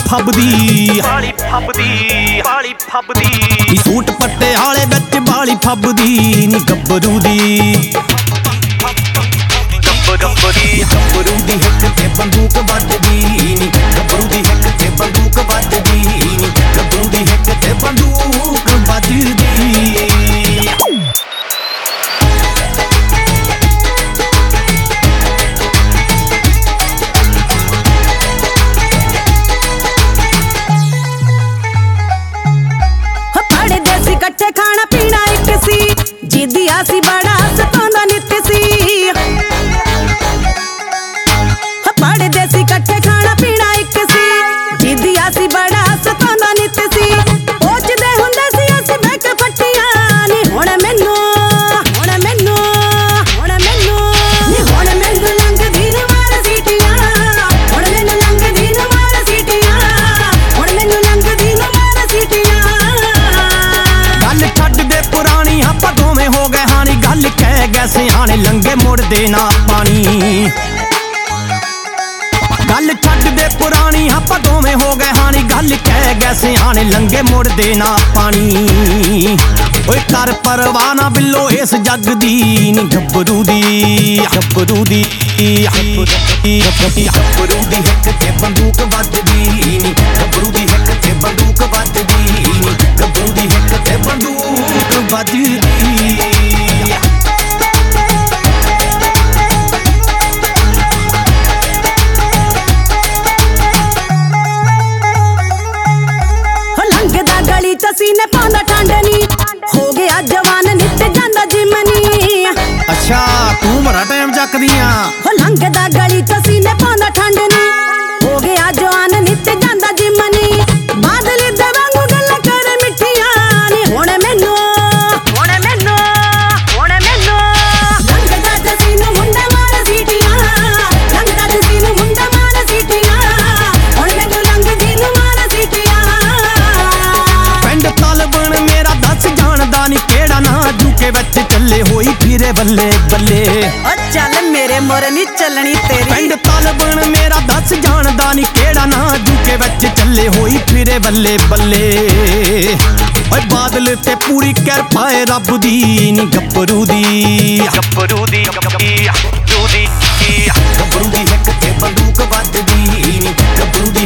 ਫੱਬਦੀ ਨੀ ਸੂਟ ਪੱਟੇ ਹਾਲੇ ਵਿੱਚ ਬਾਲੀ ਫੱਬਦੀ ਨੀ ਗੱਭਰੂ ਦੀ ਗੱਭਰੂ ਦੀ ਹਿੱਕ ਤੇ ਬੰਦੂਕ ਵੱਜਦੀ ਨੀ ਗੱਭਰੂ ਦੀ ਹਿੱਕ ਤੇ ਬੰਦੂਕ ਵੱਜਦੀ ਨੀ ਗੱਭਰੂ ਦੀ ਹਿੱਕ ਤੇ ਬੰਦੂਕ ਵੱਜਦੀ। ਇਕੱਠੇ ਖਾਣਾ ਪੀਣਾ ਇੱਕ ਸੀ ਜਿੱਦੀ ਆਸੀ ਬੜਾ ਸਤਾਉਂਦਾ ਨਿੱਤ ਸੀ ਪੜਦੇ ਸੀ ਇਕੱਠੇ ਖਾਣਾ ਪੀਣਾ ਇੱਕ ਸੀ ਜਿੱਦੀ ਆਸੀ ਬੜਾ ਸਤਾਉਂਦਾ ਨਿੱਤ ਸੀ ਪੋਚਦੇ ਹੁੰਦੇ ਸੀ ਅਸੀਂ ਬਹਿ ਕੇ ਫੱਟੀਆਂ ਨੀ ਹੁਣ ਮੈਨੂੰ ਲੰਘਦੀ ਨ ਮਾਰ ਸੀਟੀਆਂ ਹੁਣ ਮੈਨੂੰ ਲੰਘਦੀ ਨ ਮਾਰ ਸੀਟੀਆਂ ਹੁਣ ਮੈਨੂੰ ਲੰਘਦੀ ਨ ਮਾਰ ਸੀਟੀਆਂ। ਗੱਲ ਛੱਡ ਦੇ ਪੁਰਾਣੀ ਆਪਾਂ ਦੋਵੇਂ ਹੋ ਗਏ ਹਾਣੀ ਗੱਲ ਕਹਿ ਗਏ ਸਿਆਣੇ ਲੰਗੇ ਮੁੜਦੇ ਨਾ ਪਾਣੀ ਗੱਲ ਛੱਡ ਦੇ ਪੁਰਾਣੀ ਆਪਾਂ ਦੋਵੇਂ ਹੋ ਗਏ ਹਾਣੀ ਗੱਲ ਕਹਿ ਗਏ ਸਿਆਣੇ ਲੰਗੇ ਮੁੜਦੇ ਨਾ ਪਾਣੀ ਓਏ ਕਰ ਪਰਵਾਹ ਨਾ ਬਿੱਲੋ ਇਸ ਜੱਗ ਦੀ ਨੀ ਗੱਭਰੂ ਦੀ ਗੱਭਰੂ ਦੀ ਹਿੱਕ ਤੇ ਬੰਦੂਕ ਵੱਜਦੀ ਨੀ ਗੱਭਰੂ ਦੀ ਹਿੱਕ ਤੇ ਬੰਦੂਕ ਵੱਜਦੀ ਨੀ ਗੱਭਰੂ ਦੀ ਹਿੱਕ ਤੇ ਬੰਦੂਕ ਵੱਜਦੀ। ਗਲੀ ਚ ਸੀਨੇ ਪਾਉਂਦਾ ਠੰਡ ਨੀ ਹੋ ਗਿਆ ਜਵਾਨ ਨਿੱਤ ਜਾਂਦਾ ਜਿਮਨੀ। ਅੱਛਾ ਤੂੰ ਬੜਾ ਟਾਈਮ ਚੱਕਦੀਆਂ ਹੋ ਲੰਘਦਾ ਗਲੀ ਚ ਸੀਨੇ ਪਾਉਂਦਾ ਠੰਡ ਨੀ ਹੋ ਗਿਆ ਜਵਾਨ ਨਿੱਤ ਜਾਂਦਾ ਜਿਮਨੀ। ਬਾਦਲ ਦੇ ਵਾਂਗੂ ਗੱਲਾਂ ਕਰ ਮਿੱਠੀਆਂ ਨੀ ਹੁਣ ਮੈਨੂੰ ਲੰਘਦਾ ਜਸੀ ਨੂੰ ਮੁੰਡਾ ਮਾਰ ਸੀਟੀਆਂ ਲੰਘਦਾ ਜਸੀ ਨੂੰ ਮੁੰਡਾ ਮਾਰ ਸੀਟੀਆਂ ਹੁਣ ਮੈਨੂੰ ਲੰਘਦੀ ਨੂੰ ਮਾਰ ਸੀਟੀਆਂ। ਪਿੰਡ ਤਾਲਬਣ ਮੇਰਾ ਦੱਸ ਜਾਣਦਾ ਨੀ ਕਿਹੜਾ ਨਾ ਜੂਕੇ ਵਿੱਚ ਚੱਲੇ ਹੋਈ ਫਿਰੇ ਬੱਲੇ ਬੱਲੇ ਓ ਚੱਲ ਮੇਰੇ ਮੁਰ ਨੀ ਚੱਲਣੀ ਤੇਰੀ। ਪਿੰਡ ਤਾਲਬਣ ਮੇਰਾ ਦੱਸ ਜਾਣਦਾ ਨੀ ਕਿਹੜਾ ਨਾ ਜੂਕੇ ਵਿੱਚ ਚੱਲੇ ਹੋਈ ਫਿਰੇ ਬੱਲੇ ਬੱਲੇ ਓਏ ਬਾਦਲ ਤੇ ਪੂਰੀ ਕਿਰਪਾ ਏ ਰੱਬ ਦੀ ਨੀ ਗੱਭਰੂ ਦੀ ਗੱਭਰੂ ਦੀ ਹਿੱਕ ਤੇ ਬੰਦੂਕ ਵੱਜਦੀ ਨੀ ਗੱਭਰੂ